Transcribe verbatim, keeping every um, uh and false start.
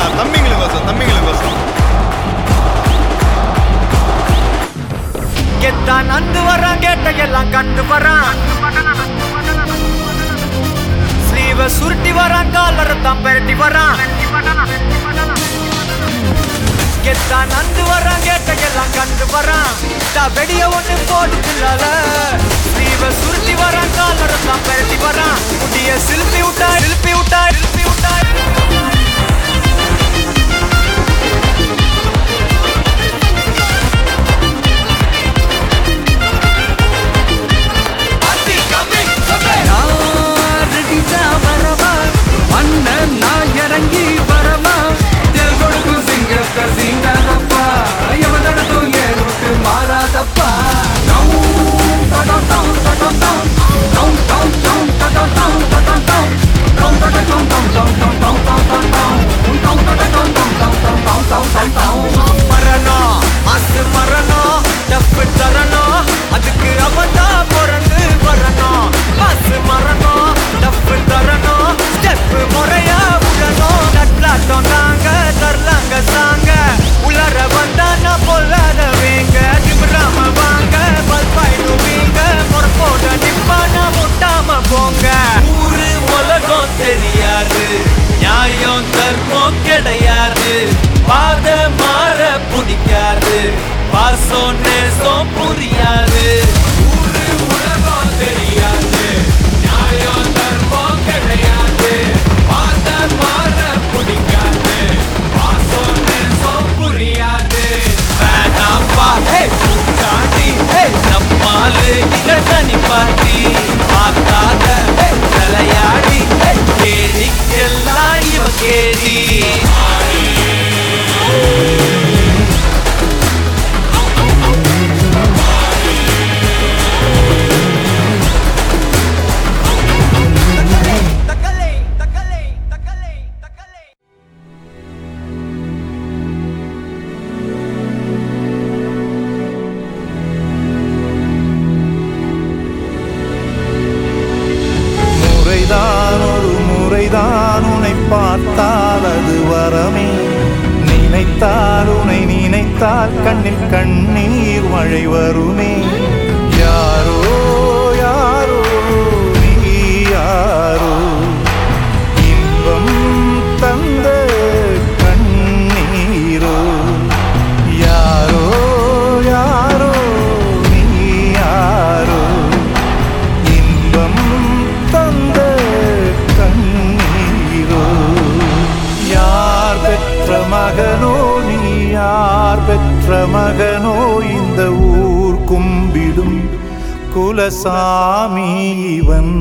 தம்பிங்களுக்கோசம் தம்பிங்களுக்கோசம் கெத்தான் அந்து வரான் கேட்ட எல்லாம் கண்டு வரான் ஸ்லீவ சுருட்டி வரான் காலரத்தான் பெரட்டி வரான் கெத்தான் அந்து வரான் கேட்ட எல்லாம் கண்டு வரான் வெடிய ஒண்ணு போட்டுலால ஸ்லீவ சுருட்டி வரான் காலரத்தான் பெரட்டி வரான் முடிய சில்பி விட்டா சில்பி விட்டா சில்பி விட்டா மரணம் அசு மரணம் டப்பு தரணும் அதுக்கு அவதான் பிறந்து வரணும் பசு மரணம் டப்பு தரணும் ஸ்டெப் முறையா விடணும் நட்லாட்டம் தாங்க தரலாங்க சாங்க உலர வந்தானா பொல்லாதவங்க நிமிராம வாங்க பல்பாயிடுவீங்க முறப்போட நிப்பானா முட்டாம போங்க ஊரு உலகம் தெரியாது நியாயம் தர்மம் கிடையாது பாத மாற பிடிக்காது பாசம் நேசம் புரியாது ஊரு உலகம் தெரியாது நியாயம் தர்மம் கிடையாது பாத மாற பிடிக்காது பாசம் நேசம் புரியாது வேணாம்பா பூச்சாண்டி நம்மாலு இங்க தனி பாட்டி பார்க்காத தலையாடி கேரிக்கெல்லாம் இவ கேரி ஒரு முறைதான் உன்னை பார்த்தால் அது வரமே நினைத்தால் உன்னை நினைத்தால் கண்ணில் கண்ணீர் மழை வருமே யாரோ யாரோ நீ யாரோ இன்பம் தந்த கண்ணீரோ யாரோ யாரோ நீ யாரோ இன்பம் தந்த கண்ணீரோ யார் பெற்ற மகனோ நீ யார் பெற்ற மகனோ இந்த ஊர் கும்பிடும் குலசாமி இவன்